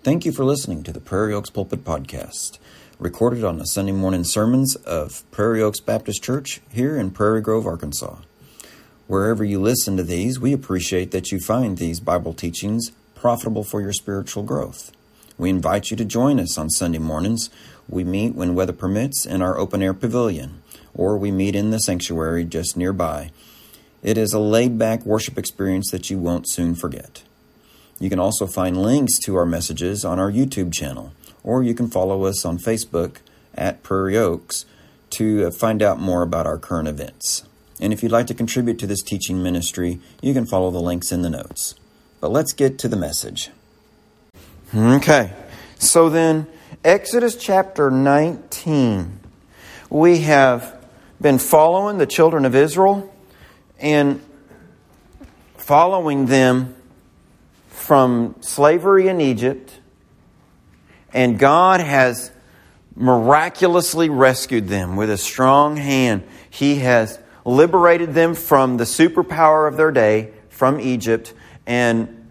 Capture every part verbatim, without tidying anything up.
Thank you for listening to the Prairie Oaks Pulpit Podcast, recorded on the Sunday morning sermons of Prairie Oaks Baptist Church here in Prairie Grove, Arkansas. Wherever you listen to these, we appreciate that you find these Bible teachings profitable for your spiritual growth. We invite you to join us on Sunday mornings. We meet when weather permits in our open-air pavilion, or we meet in the sanctuary just nearby. It is a laid-back worship experience that you won't soon forget. You can also find links to our messages on our YouTube channel, or you can follow us on Facebook at Prairie Oaks to find out more about our current events. And if you'd like to contribute to this teaching ministry, you can follow the links in the notes. But let's get to the message. Okay, so then Exodus chapter nineteen. We have been following the children of Israel and following them from slavery in Egypt, and God has miraculously rescued them with a strong hand. He has liberated them from the superpower of their day, from Egypt, and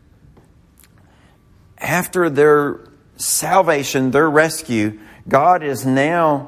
after their salvation, their rescue, God is now,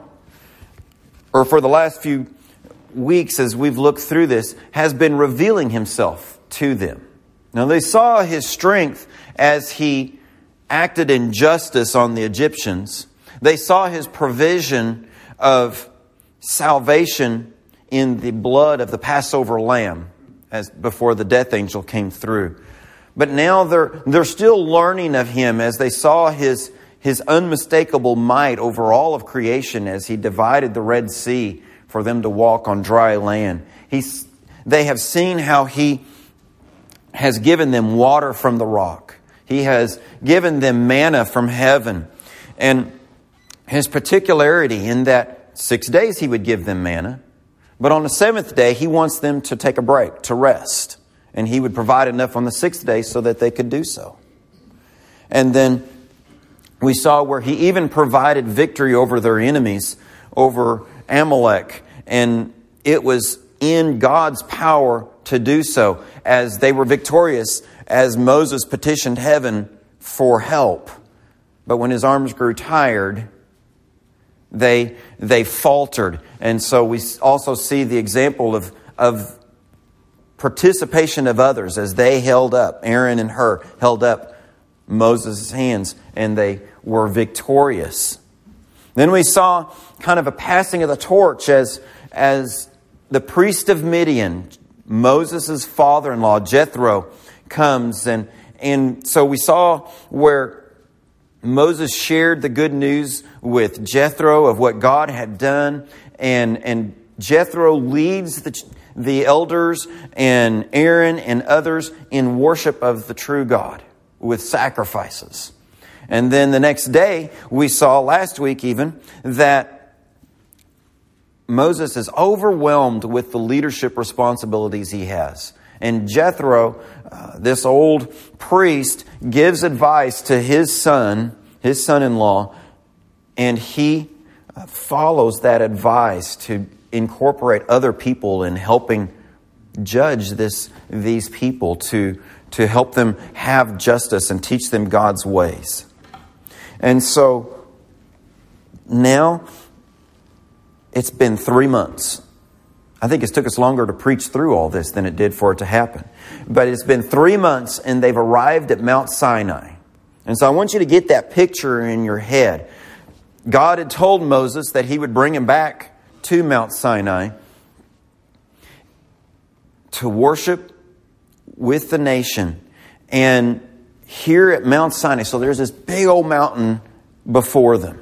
or for the last few weeks as we've looked through this, has been revealing Himself to them. Now they saw His strength as He acted in justice on the Egyptians. They saw His provision of salvation in the blood of the Passover lamb as before the death angel came through. But now they're they're still learning of Him as they saw His His unmistakable might over all of creation as He divided the Red Sea for them to walk on dry land. He's, they have seen how He has given them water from the rock. He has given them manna from heaven. And His particularity in that six days He would give them manna. But on the seventh day, He wants them to take a break, to rest. And He would provide enough on the sixth day so that they could do so. And then we saw where He even provided victory over their enemies, over Amalek. And it was in God's power to do so as they were victorious, as Moses petitioned heaven for help. But when his arms grew tired, they they faltered. And so we also see the example of, of participation of others as they held up, Aaron and Hur held up Moses' hands, and they were victorious. Then we saw kind of a passing of the torch as, as the priest of Midian, Moses' father-in-law, Jethro, comes. And, and so we saw where Moses shared the good news with Jethro of what God had done. And, and Jethro leads the, the elders and Aaron and others in worship of the true God with sacrifices. And then the next day, we saw last week even that Moses is overwhelmed with the leadership responsibilities he has. And Jethro, uh, this old priest, gives advice to his son, his son-in-law, and he uh, follows that advice to incorporate other people in helping judge this these people, to, to help them have justice and teach them God's ways. And so now it's been three months. I think it's took us longer to preach through all this than it did for it to happen. But it's been three months and they've arrived at Mount Sinai. And so I want you to get that picture in your head. God had told Moses that He would bring him back to Mount Sinai to worship with the nation. And here at Mount Sinai, so there's this big old mountain before them.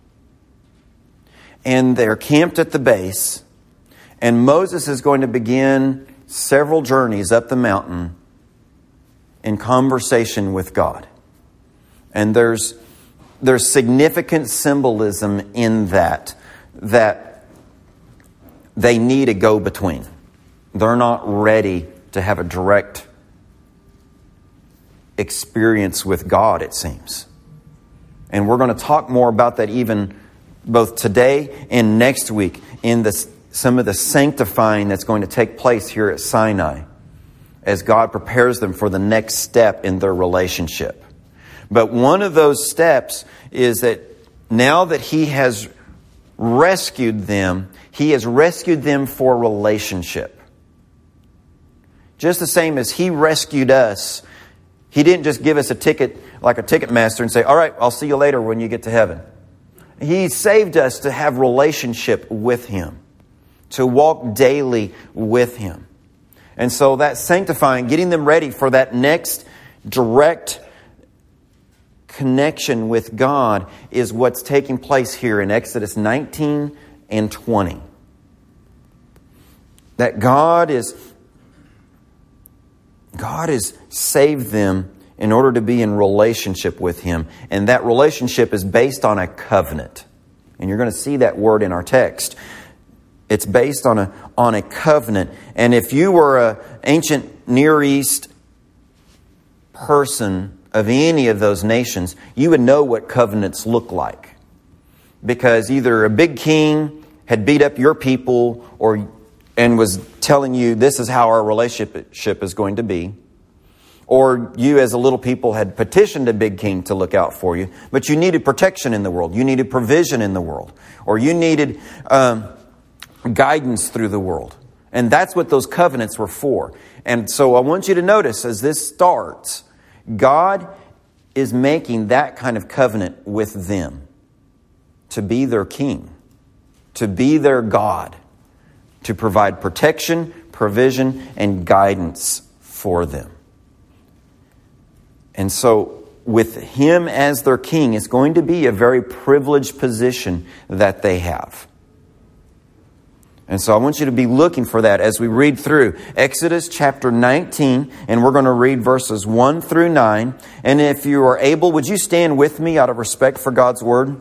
And they're camped at the base. And Moses is going to begin several journeys up the mountain in conversation with God. And there's there's significant symbolism in that, that they need a go-between. They're not ready to have a direct experience with God, it seems. And we're going to talk more about that even both today and next week in this, some of the sanctifying that's going to take place here at Sinai as God prepares them for the next step in their relationship. But one of those steps is that now that He has rescued them, He has rescued them for relationship. Just the same as He rescued us, He didn't just give us a ticket like a ticket master and say, all right, I'll see you later when you get to heaven. He saved us to have relationship with Him, to walk daily with Him. And so that sanctifying, getting them ready for that next direct connection with God is what's taking place here in Exodus nineteen and twenty. That God is God has saved them in order to be in relationship with Him. And that relationship is based on a covenant. And you're going to see that word in our text. It's based on a, on a covenant. And if you were an ancient Near East person of any of those nations, you would know what covenants look like. Because either a big king had beat up your people or and was telling you this is how our relationship is going to be. Or you as a little people had petitioned a big king to look out for you. But you needed protection in the world. You needed provision in the world. Or you needed um, guidance through the world. And that's what those covenants were for. And so I want you to notice as this starts, God is making that kind of covenant with them. To be their king. To be their God. To provide protection, provision, and guidance for them. And so, with Him as their king, it's going to be a very privileged position that they have. And so I want you to be looking for that as we read through Exodus chapter nineteen, and we're going to read verses one through nine. And if you are able, would you stand with me out of respect for God's Word?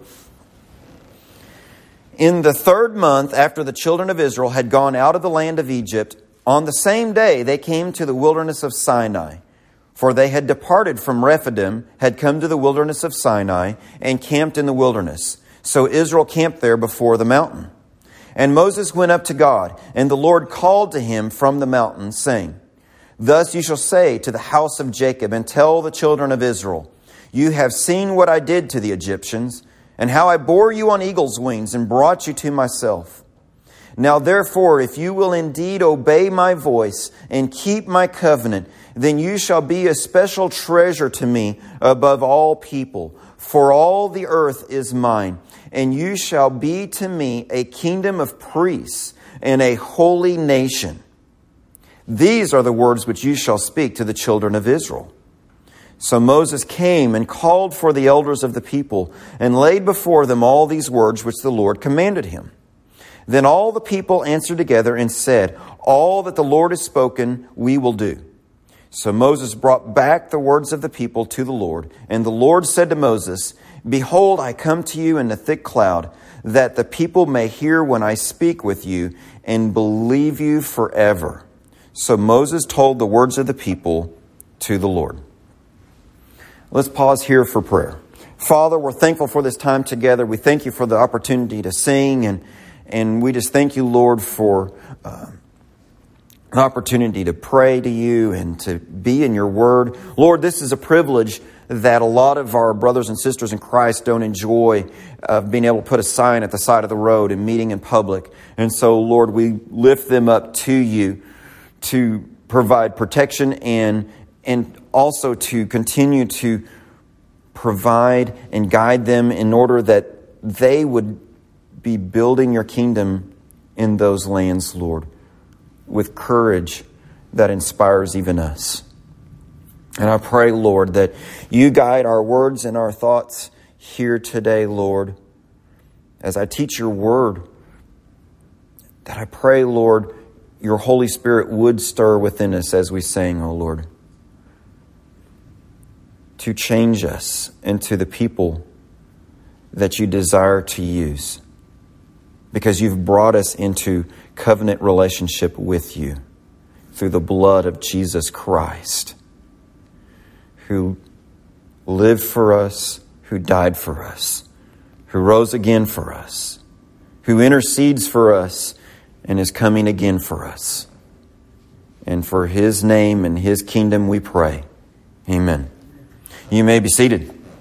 In the third month after the children of Israel had gone out of the land of Egypt, on the same day they came to the wilderness of Sinai. For they had departed from Rephidim, had come to the wilderness of Sinai, and camped in the wilderness. So Israel camped there before the mountain. And Moses went up to God, and the Lord called to him from the mountain, saying, Thus you shall say to the house of Jacob, and tell the children of Israel, You have seen what I did to the Egyptians, and how I bore you on eagle's wings and brought you to myself. Now therefore, if you will indeed obey my voice and keep my covenant, then you shall be a special treasure to me above all people. For all the earth is mine, and you shall be to me a kingdom of priests and a holy nation. These are the words which you shall speak to the children of Israel. So Moses came and called for the elders of the people and laid before them all these words which the Lord commanded him. Then all the people answered together and said, All that the Lord has spoken, we will do. So Moses brought back the words of the people to the Lord. And the Lord said to Moses, Behold, I come to you in a thick cloud, that the people may hear when I speak with you and believe you forever. So Moses told the words of the people to the Lord. Let's pause here for prayer. Father, we're thankful for this time together. We thank you for the opportunity to sing, and and we just thank you, Lord, for uh, an opportunity to pray to you and to be in your word. Lord, this is a privilege that a lot of our brothers and sisters in Christ don't enjoy, of being able to put a sign at the side of the road and meeting in public. And so, Lord, we lift them up to you to provide protection and and also to continue to provide and guide them in order that they would be building your kingdom in those lands, Lord, with courage that inspires even us. And I pray, Lord, that you guide our words and our thoughts here today, Lord, as I teach your word, that I pray, Lord, your Holy Spirit would stir within us as we sing, O Lord, to change us into the people that you desire to use, because you've brought us into covenant relationship with you through the blood of Jesus Christ, who lived for us, who died for us, who rose again for us, who intercedes for us and is coming again for us. And for his name and his kingdom we pray. Amen. You may be seated.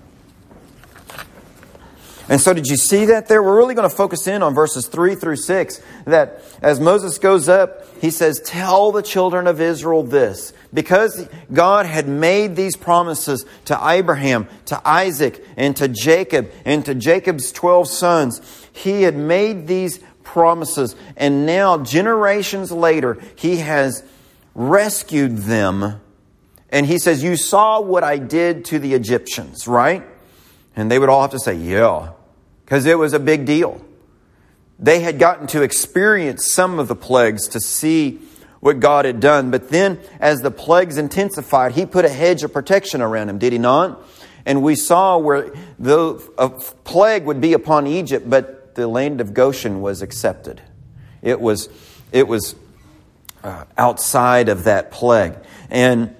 And so did you see that there? We're really going to focus in on verses three through six. That as Moses goes up, he says, tell the children of Israel this. Because God had made these promises to Abraham, to Isaac, and to Jacob, and to Jacob's twelve sons. He had made these promises. And now, generations later, He has rescued them. And He says, you saw what I did to the Egyptians, right? And they would all have to say, yeah. Because it was a big deal. They had gotten to experience some of the plagues to see what God had done. But then as the plagues intensified, He put a hedge of protection around them, did He not? And we saw where the a plague would be upon Egypt, but the land of Goshen was accepted. It was, it was uh, outside of that plague. And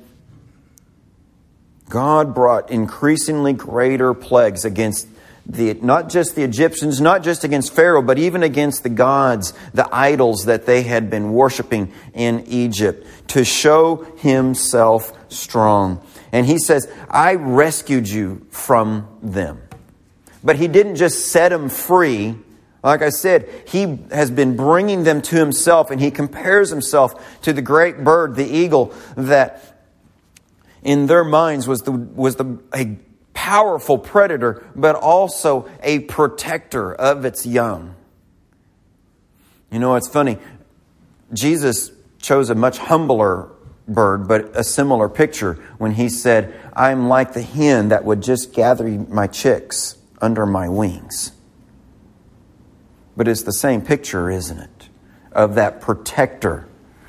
God brought increasingly greater plagues against the, not just the Egyptians, not just against Pharaoh, but even against the gods, the idols that they had been worshiping in Egypt, to show Himself strong. And He says, I rescued you from them. But He didn't just set them free. Like I said, He has been bringing them to Himself, and He compares Himself to the great bird, the eagle, that in their minds was the was the a powerful predator, but also a protector of its young. You know, it's funny. Jesus chose a much humbler bird, but a similar picture when He said, I'm like the hen that would just gather my chicks under my wings. But it's the same picture, isn't it? Of that protector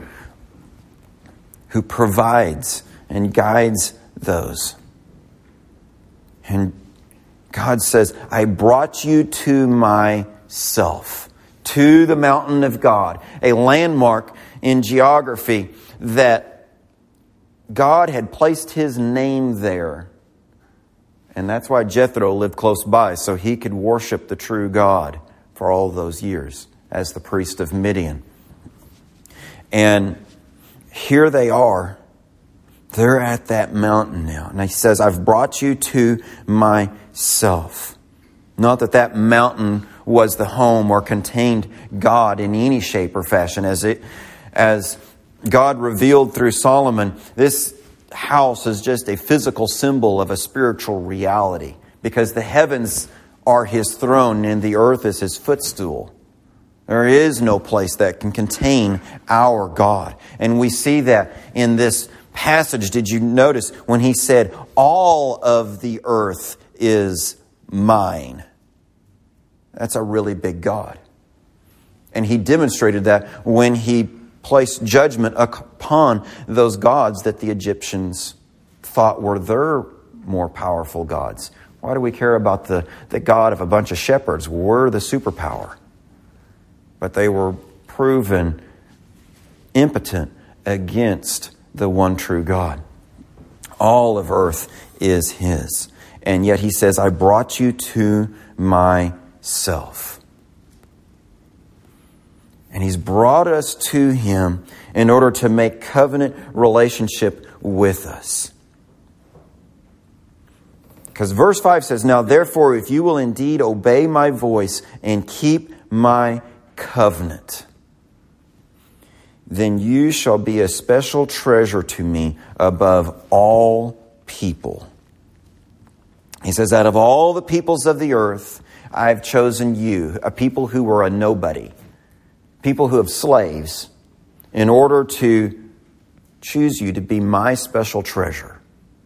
who provides and guides those. And God says, I brought you to myself, to the mountain of God, a landmark in geography that God had placed His name there. And that's why Jethro lived close by, so he could worship the true God for all those years as the priest of Midian. And here they are. They're at that mountain now. And He says, I've brought you to myself. Not that that mountain was the home or contained God in any shape or fashion. As it, as God revealed through Solomon, this house is just a physical symbol of a spiritual reality. Because the heavens are His throne and the earth is His footstool. There is no place that can contain our God. And we see that in this passage. Did you notice when He said, all of the earth is mine? That's a really big God. And He demonstrated that when He placed judgment upon those gods that the Egyptians thought were their more powerful gods. Why do we care about the, the God of a bunch of shepherds? We're the superpower. But they were proven impotent against the one true God. All of earth is His. And yet He says, I brought you to myself. And He's brought us to Him in order to make covenant relationship with us. Because verse five says, now therefore, if you will indeed obey my voice and keep my covenant, then you shall be a special treasure to me above all people. He says, out of all the peoples of the earth, I've chosen you, a people who were a nobody, people who have slaves, in order to choose you to be my special treasure.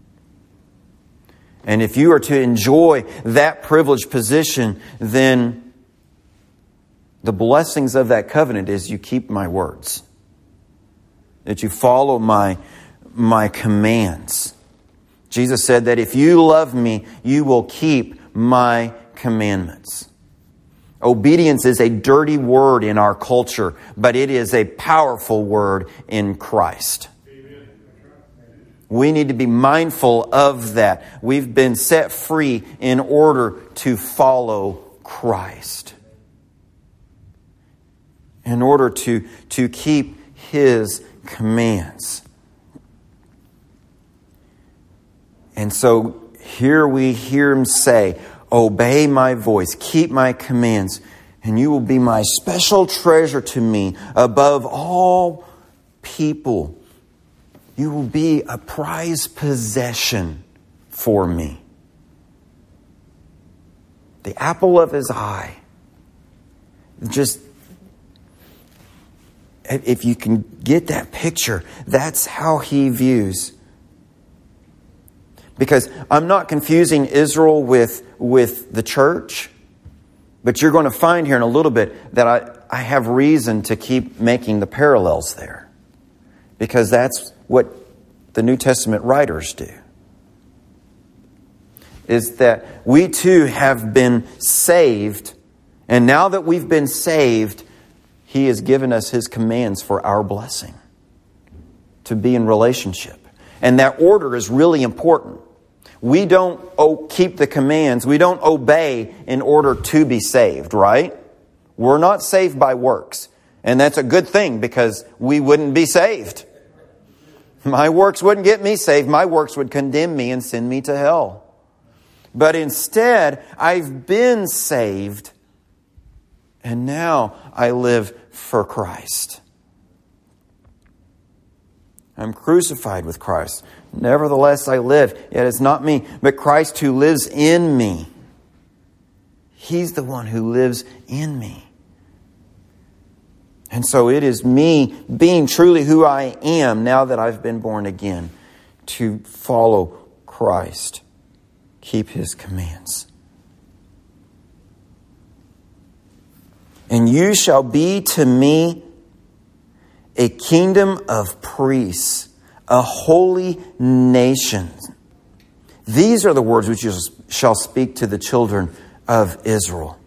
And if you are to enjoy that privileged position, then the blessings of that covenant is you keep my words. That you follow my, my commands. Jesus said that if you love me, you will keep my commandments. Obedience is a dirty word in our culture, but it is a powerful word in Christ. Amen. We need to be mindful of that. We've been set free in order to follow Christ. In order to, to keep His commands. And so here we hear Him say, obey my voice, keep my commands, and you will be my special treasure to me above all people. You will be a prized possession for me. The apple of his eye. Just, if you can get that picture, that's how he views. Because I'm not confusing Israel with, with the church, but you're going to find here in a little bit that I, I have reason to keep making the parallels there. Because that's what the New Testament writers do. Is that we too have been saved, and now that we've been saved, He has given us His commands for our blessing. To be in relationship. And that order is really important. We don't oh, keep the commands. We don't obey in order to be saved, right? We're not saved by works. And that's a good thing because we wouldn't be saved. My works wouldn't get me saved. My works would condemn me and send me to hell. But instead, I've been saved. And now I live for Christ. I'm crucified with Christ. Nevertheless, I live. Yet it's not me, but Christ who lives in me. He's the one who lives in me. And so it is me being truly who I am now that I've been born again to follow Christ. Keep His commands. And you shall be to me a kingdom of priests, a holy nation. These are the words which you shall speak to the children of Israel.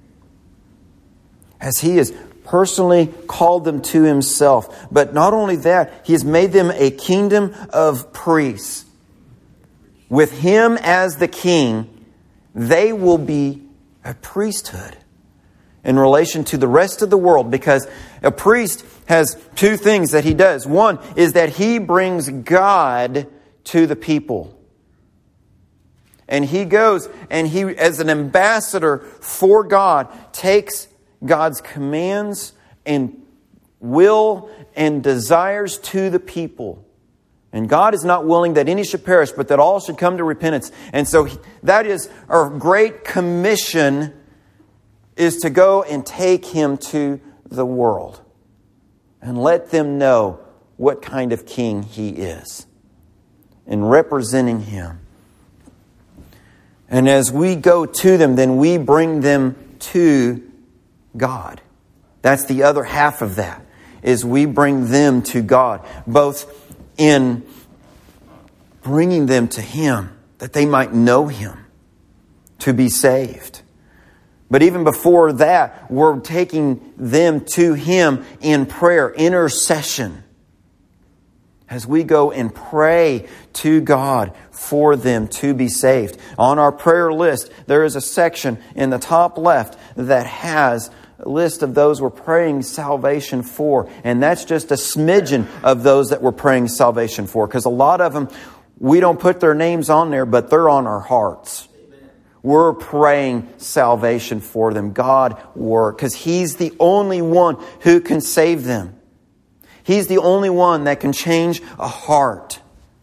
As He has personally called them to Himself. But not only that, He has made them a kingdom of priests. With Him as the king, they will be a priesthood in relation to the rest of the world, because a priest has two things that he does. One is that he brings God to the people. And he goes and he, as an ambassador for God, takes God's commands and will and desires to the people. And God is not willing that any should perish, but that all should come to repentance. And so that is our great commission, is to go and take Him to the world and let them know what kind of king He is in representing Him. And as we go to them, then we bring them to God. That's the other half of that, is we bring them to God, both in bringing them to Him, that they might know Him, to be saved. But even before that, we're taking them to Him in prayer, intercession. As we go and pray to God for them to be saved. On our prayer list, there is a section in the top left that has a list of those we're praying salvation for. And that's just a smidgen of those that we're praying salvation for. Because a lot of them, we don't put their names on there, but they're on our hearts. We're praying salvation for them. God work. Because He's the only one who can save them. He's the only one that can change a heart.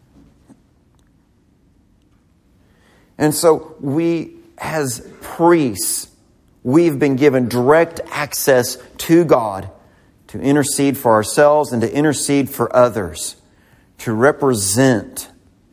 And so we, as priests, we've been given direct access to God to intercede for ourselves and to intercede for others, to represent.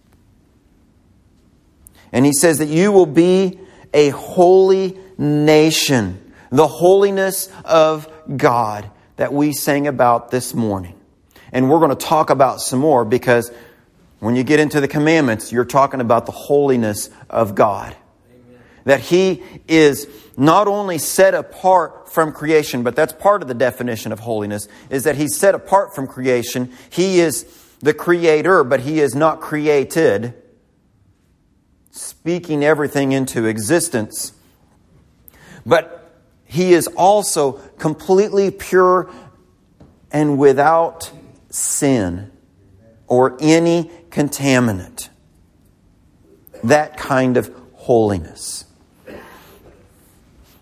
And He says that you will be a holy nation, the holiness of God that we sang about this morning. And we're going to talk about some more, because when you get into the commandments, you're talking about the holiness of God. Amen. That He is not only set apart from creation, but that's part of the definition of holiness, is that He's set apart from creation. He is the creator, but He is not created, speaking everything into existence. But He is also completely pure and without sin or any contaminant. That kind of holiness.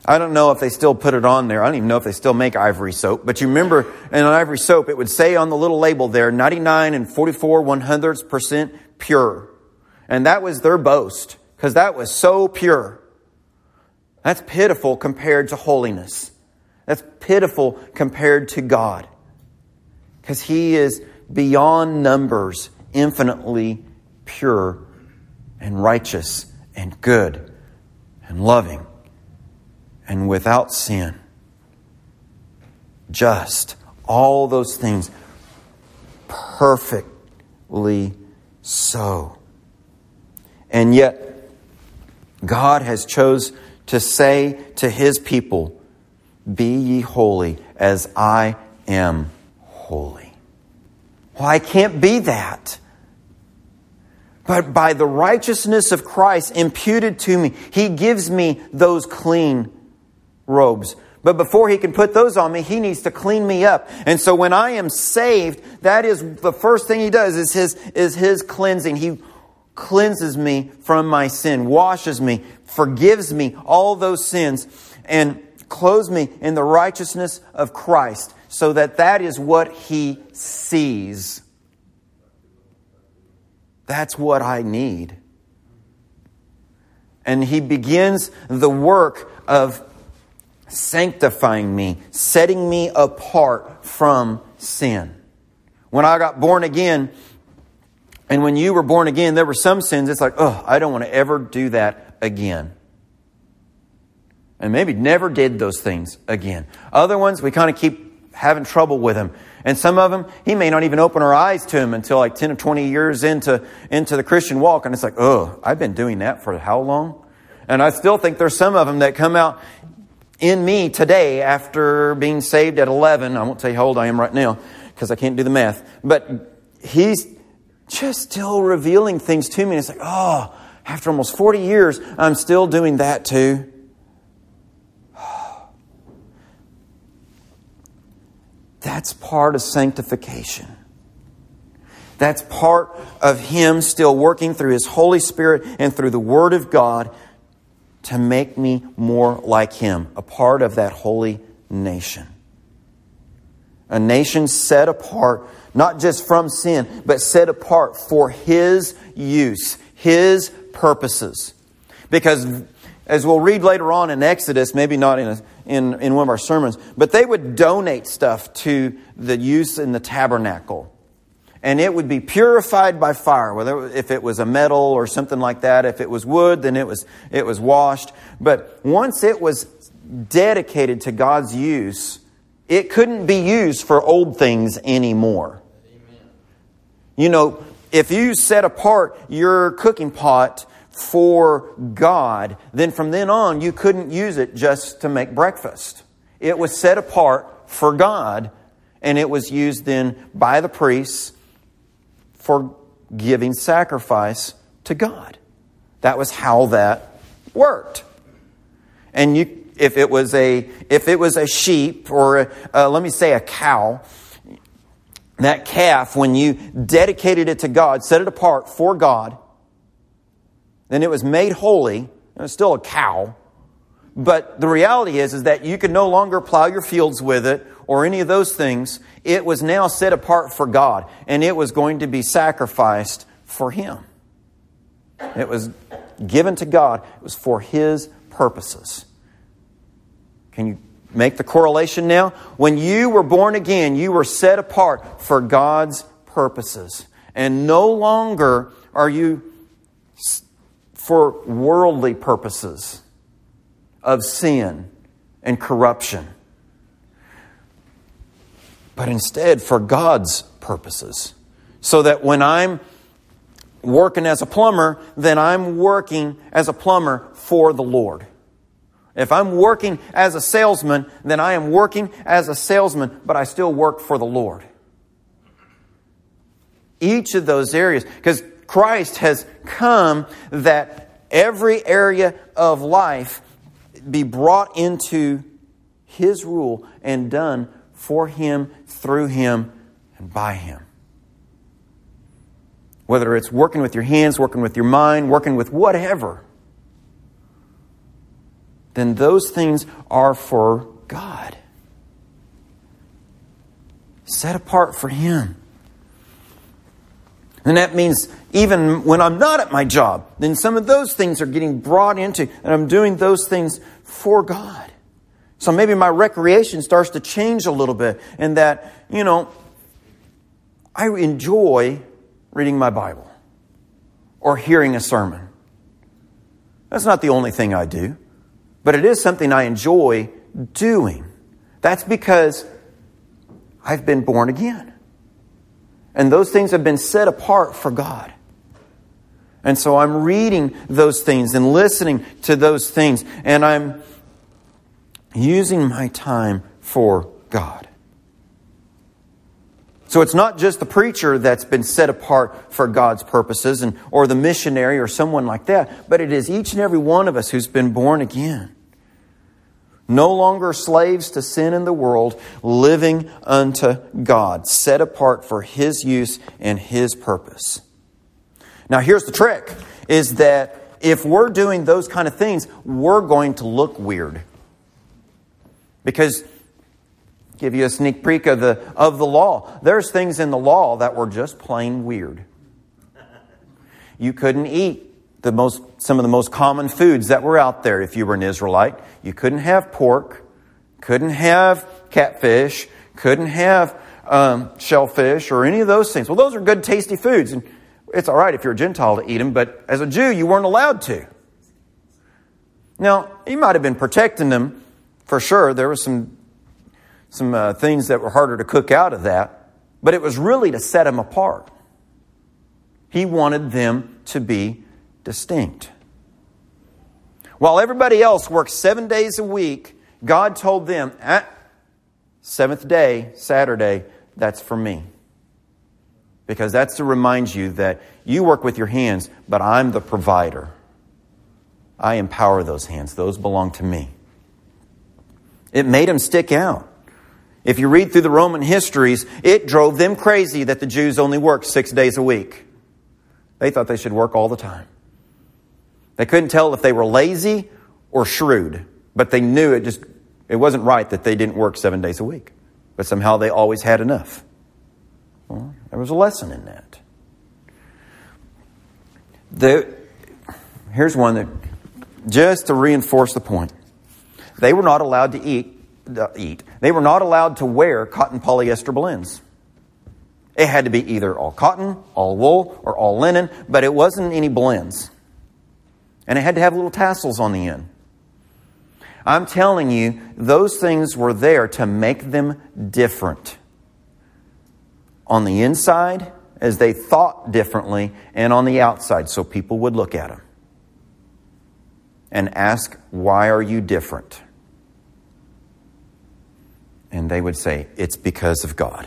I don't know if they still put it on there. I don't even know if they still make ivory soap. But you remember in an ivory soap, it would say on the little label there, ninety-nine and forty-four one hundredths percent pure. And that was their boast, because that was so pure. That's pitiful compared to holiness. That's pitiful compared to God. Because He is beyond numbers, infinitely pure and righteous and good and loving and without sin. Just. All those things perfectly so. And yet, God has chose to say to His people, be ye holy as I am holy. Well, I can't be that. But by the righteousness of Christ imputed to me, He gives me those clean robes. But before He can put those on me, He needs to clean me up. And so when I am saved, that is the first thing He does is His, is His cleansing. He cleanses me from my sin, washes me, forgives me all those sins, and clothes me in the righteousness of Christ, so that that is what He sees. That's what I need. And He begins the work of sanctifying me, setting me apart from sin. When I got born again, and when you were born again, there were some sins, it's like, oh, I don't want to ever do that again. And maybe never did those things again. Other ones, we kind of keep having trouble with them. And some of them, He may not even open our eyes to them until like ten or twenty years into, into the Christian walk. And it's like, oh, I've been doing that for how long? And I still think there's some of them that come out in me today after being saved at eleven. I won't tell you how old I am right now because I can't do the math. But He's just still revealing things to me. And it's like, oh, after almost forty years, I'm still doing that too. That's part of sanctification. That's part of Him still working through His Holy Spirit and through the Word of God to make me more like Him, a part of that holy nation. A nation set apart, not just from sin, but set apart for His use, His purposes. Because as we'll read later on in Exodus, maybe not in, a, in, in one of our sermons, but they would donate stuff to the use in the tabernacle. And it would be purified by fire, whether if it was a metal or something like that. If it was wood, then it was it was washed. But once it was dedicated to God's use, it couldn't be used for old things anymore. Amen. You know, if you set apart your cooking pot for God, then from then on you couldn't use it just to make breakfast. It was set apart for God, and it was used then by the priests for giving sacrifice to God. That was how that worked. And you, if it was a if it was a sheep or a, uh, let me say a cow, that calf, when you dedicated it to God, set it apart for God, then it was made holy. It was still a cow. But the reality is, is that you could no longer plow your fields with it or any of those things. It was now set apart for God, and it was going to be sacrificed for Him. It was given to God. It was for His purposes. Can you make the correlation now? When you were born again, you were set apart for God's purposes. And no longer are you for worldly purposes of sin and corruption, but instead for God's purposes. So that when I'm working as a plumber, then I'm working as a plumber for the Lord. If I'm working as a salesman, then I am working as a salesman, but I still work for the Lord. Each of those areas, because Christ has come that every area of life be brought into His rule and done for Him, through Him, and by Him. Whether it's working with your hands, working with your mind, working with whatever. then those things are for God. Set apart for Him. And that means even when I'm not at my job, then some of those things are getting brought into, and I'm doing those things for God. So maybe my recreation starts to change a little bit, and that, you know, I enjoy reading my Bible or hearing a sermon. That's not the only thing I do, but it is something I enjoy doing. That's because I've been born again. And those things have been set apart for God. And so I'm reading those things and listening to those things. And I'm using my time for God. So it's not just the preacher that's been set apart for God's purposes, and or the missionary or someone like that. But it is each and every one of us who's been born again. No longer slaves to sin in the world, living unto God, set apart for His use and His purpose. Now here's the trick, is that if we're doing those kind of things, we're going to look weird. Because, give you a sneak peek of the, of the law, there's things in the law that were just plain weird. You couldn't eat the most, some of the most common foods that were out there if you were an Israelite. You couldn't have pork, couldn't have catfish, couldn't have um, shellfish or any of those things. Well, those are good, tasty foods, and it's all right if you're a Gentile to eat them, but as a Jew, you weren't allowed to. Now, he might have been protecting them for sure. There were some, some uh, things that were harder to cook out of that, but it was really to set them apart. He wanted them to be distinct. While everybody else worked seven days a week, God told them, ah, seventh day, Saturday, that's for me. Because that's to remind you that you work with your hands, but I'm the provider. I empower those hands. Those belong to me. It made them stick out. If you read through the Roman histories, it drove them crazy that the Jews only worked six days a week. They thought they should work all the time. They couldn't tell if they were lazy or shrewd, but they knew it just it wasn't right that they didn't work seven days a week. But somehow they always had enough. Well, there was a lesson in that. The, here's one that, just to reinforce the point, they were not allowed to eat, uh, eat. They were not allowed to wear cotton polyester blends. It had to be either all cotton, all wool, or all linen, but it wasn't any blends. And it had to have little tassels on the end. I'm telling you, those things were there to make them different. On the inside, as they thought differently, and on the outside, so people would look at them and ask, why are you different? And they would say, it's because of God.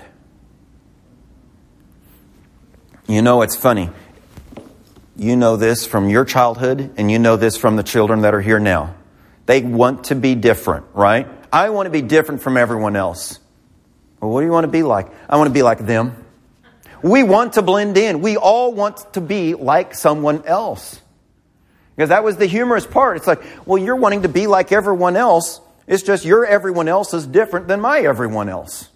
You know, it's funny. You know this from your childhood, and you know this from the children that are here now. They want to be different, right? I want to be different from everyone else. Well, what do you want to be like? I want to be like them. We want to blend in. We all want to be like someone else. Because that was the humorous part. It's like, well, you're wanting to be like everyone else. It's just your everyone else is different than my everyone else.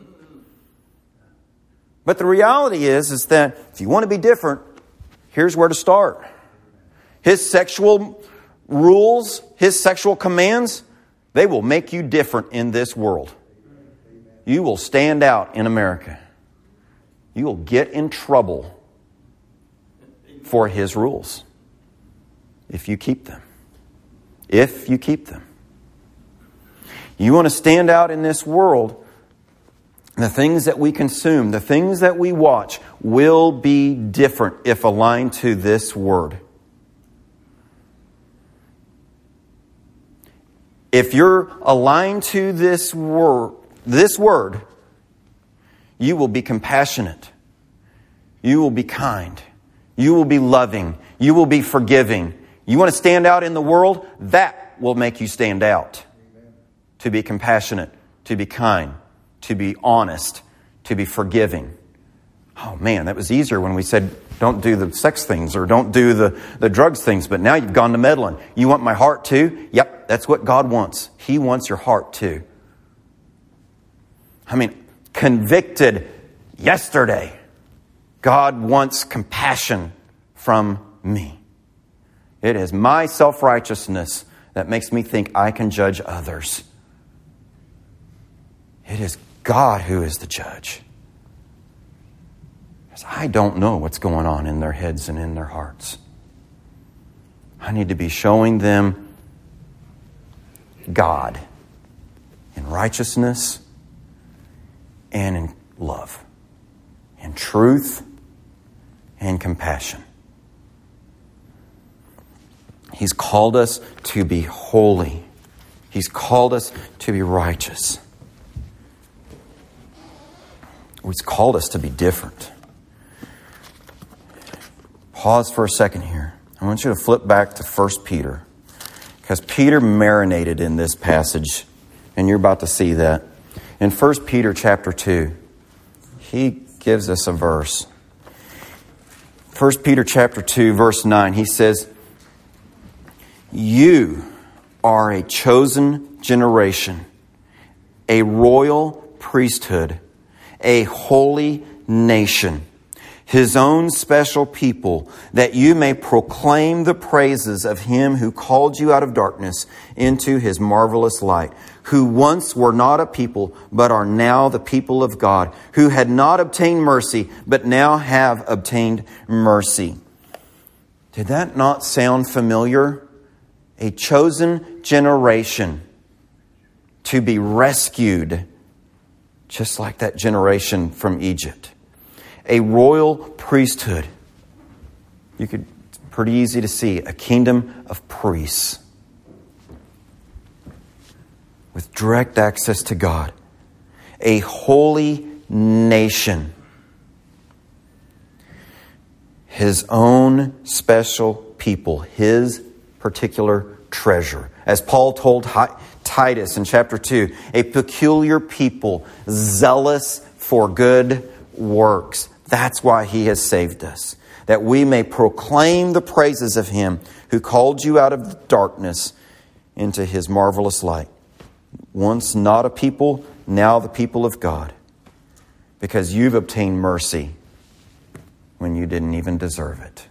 But the reality is, is that if you want to be different, here's where to start. His sexual rules, His sexual commands, they will make you different in this world. You will stand out in America. You will get in trouble for His rules if you keep them. If you keep them. You want to stand out in this world, the things that we consume, the things that we watch will be different if aligned to this word. If you're aligned to this word, this word, you will be compassionate. You will be kind. You will be loving. You will be forgiving. You want to stand out in the world? That will make you stand out. Amen. To be compassionate, to be kind, to be honest, to be forgiving. Oh man, that was easier when we said, don't do the sex things or don't do the, the drugs things, but now you've gone to meddling. You want my heart too? Yep, That's what God wants. He wants your heart too. I mean, convicted yesterday. God wants compassion from me. It is my self-righteousness that makes me think I can judge others. It is God who is the judge. Because I don't know what's going on in their heads and in their hearts. I need to be showing them God in righteousness and in love, in truth and compassion. He's called us to be holy. He's called us to be righteous. He's called us to be different. Pause for a second here. I want you to flip back to First Peter. Because Peter marinated in this passage. And you're about to see that. In First Peter chapter two, he gives us a verse. First Peter chapter two, verse nine, he says, "You are a chosen generation, a royal priesthood, a holy nation, His own special people, that you may proclaim the praises of Him who called you out of darkness into His marvelous light, who once were not a people, but are now the people of God, who had not obtained mercy, but now have obtained mercy." Did that not sound familiar? A chosen generation to be rescued, just like that generation from Egypt. A royal priesthood. You could, it's pretty easy to see, a kingdom of priests with direct access to God. A holy nation. His own special people. His particular treasure. As Paul told Titus in chapter two, a peculiar people, zealous for good works. That's why He has saved us. That we may proclaim the praises of Him who called you out of darkness into His marvelous light. Once not a people, now the people of God. Because you've obtained mercy when you didn't even deserve it.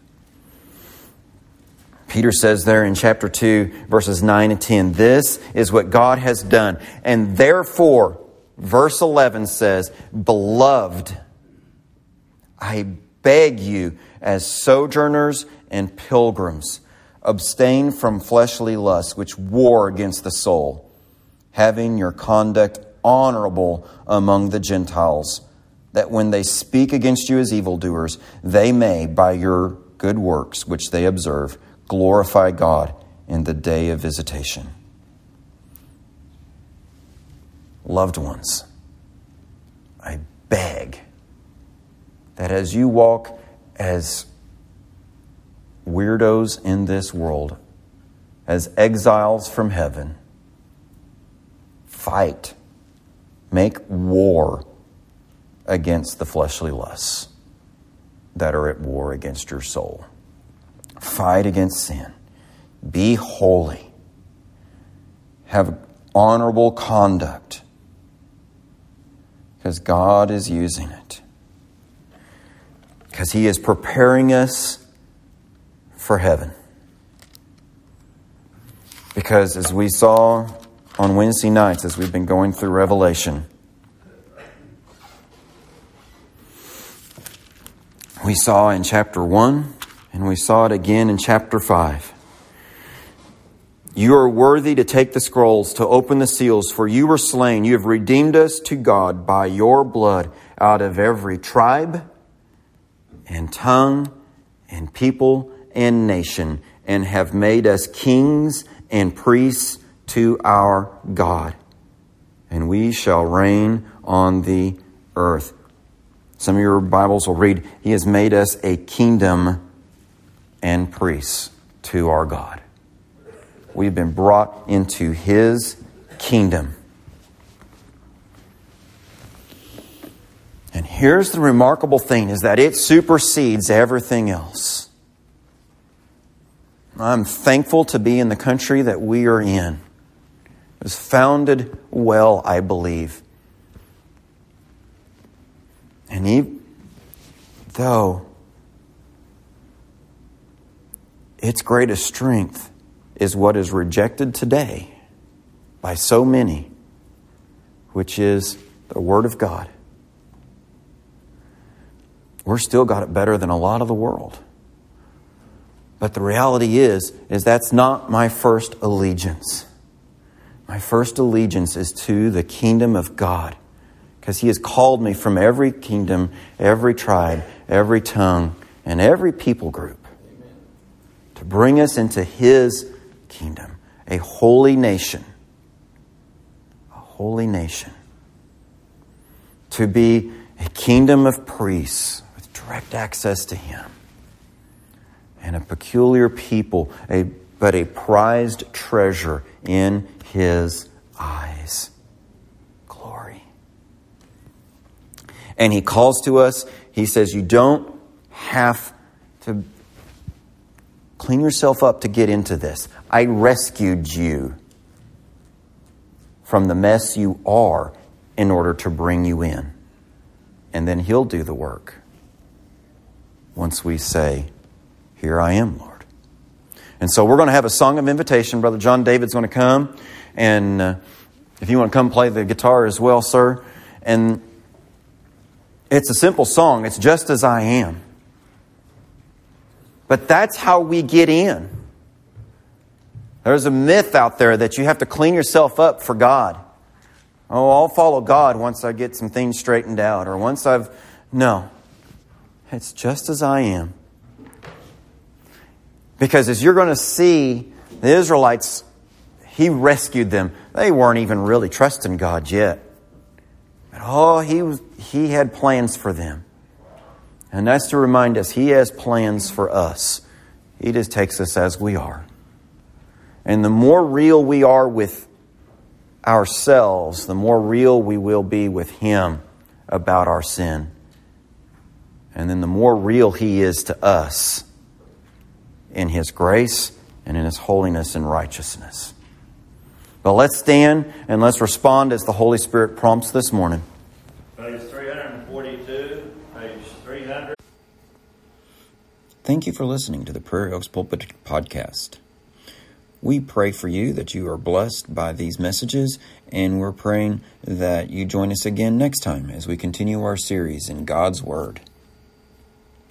Peter says there in chapter two, verses nine and ten, this is what God has done. And therefore, verse eleven says, "Beloved, I beg you, as sojourners and pilgrims, abstain from fleshly lusts which war against the soul, having your conduct honorable among the Gentiles, that when they speak against you as evildoers, they may, by your good works which they observe, glorify God in the day of visitation." Loved ones, I beg that as you walk as weirdos in this world, as exiles from heaven, fight, make war against the fleshly lusts that are at war against your soul. Fight against sin. Be holy. Have honorable conduct. Because God is using it. Because He is preparing us for heaven. Because as we saw on Wednesday nights, as we've been going through Revelation, we saw in chapter one, and we saw it again in chapter five. You are worthy to take the scrolls, to open the seals, for you were slain. You have redeemed us to God by your blood out of every tribe and tongue and people and nation, and have made us kings and priests to our God. And we shall reign on the earth. Some of your Bibles will read, He has made us a kingdom and priests to our God. We've been brought into His kingdom. And here's the remarkable thing, is that it supersedes everything else. I'm thankful to be in the country that we are in. It was founded well, I believe. And even though its greatest strength is what is rejected today by so many, which is the Word of God, we're still got it better than a lot of the world. But the reality is, is that's not my first allegiance. My first allegiance is to the kingdom of God, because He has called me from every kingdom, every tribe, every tongue, and every people group to bring us into His kingdom, a holy nation, a holy nation, to be a kingdom of priests with direct access to Him, and a peculiar people, a but a prized treasure in His eyes. Glory. And He calls to us, He says, you don't have to clean yourself up to get into this. I rescued you from the mess you are in order to bring you in. And then He'll do the work once we say, here I am, Lord. And so we're going to have a song of invitation. Brother John David's going to come. And uh, if you want to come play the guitar as well, sir. And it's a simple song. It's Just As I Am. But that's how we get in. There's a myth out there that you have to clean yourself up for God. Oh, I'll follow God once I get some things straightened out. Or once I've... No. It's just as I am. Because as you're going to see, the Israelites, He rescued them. They weren't even really trusting God yet. But oh, He was, He had plans for them. And that's to remind us, He has plans for us. He just takes us as we are. And the more real we are with ourselves, the more real we will be with Him about our sin. And then the more real He is to us in His grace and in His holiness and righteousness. But let's stand and let's respond as the Holy Spirit prompts this morning. Page three forty-two, page three hundred. Thank you for listening to the Prairie Oaks Pulpit Podcast. We pray for you that you are blessed by these messages, and we're praying that you join us again next time as we continue our series in God's Word.